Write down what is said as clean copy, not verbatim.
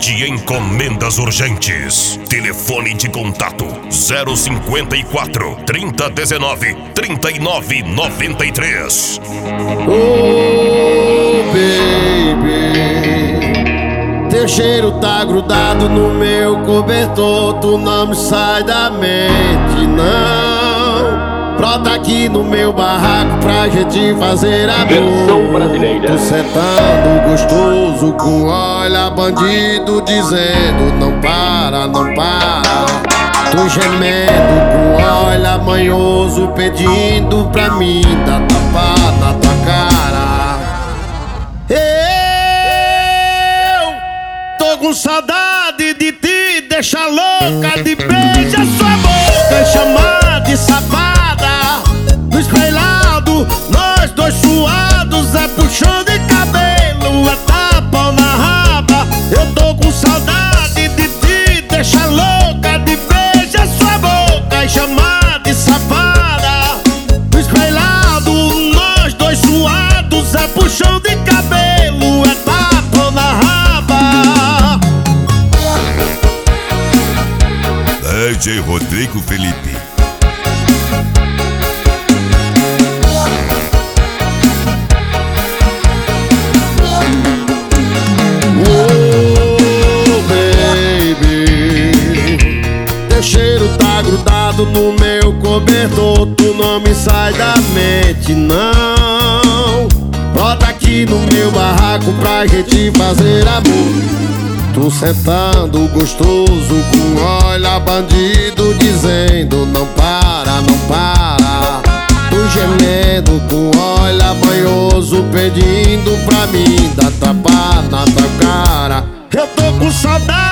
de encomendas urgentes. Telefone de contato 054 3019 3993. Oh, baby, teu cheiro tá grudado no meu cobertor. Tu não me sai da mente, não. Brota aqui no meu barraco pra gente fazer amor. Versão brasileira. Tu sentando gostoso com olha bandido dizendo não para, não para. Tu gemendo com olha manhoso pedindo pra mim dar tapa na tua cara. Eu tô com saudade de te deixar louca, de beijar sua boca e chamar de safada. No espelhado, nós dois suados, é puxão de cabelo, é tapa na raba. Eu tô com saudade de te deixar louca, de beijar sua boca e chamar de safada. No espelhado, nós dois suados, é puxão de cabelo, é tapa na raba. DJ Rodrigo Felipe. Grudado no meu cobertor, tu não me sai da mente, não. Brota aqui no meu barraco pra gente fazer amor. Tu sentando gostoso com olha bandido dizendo não para, não para. Tu gemendo com olha banhoso pedindo pra mim dar tapa na tua cara. Eu tô com saudade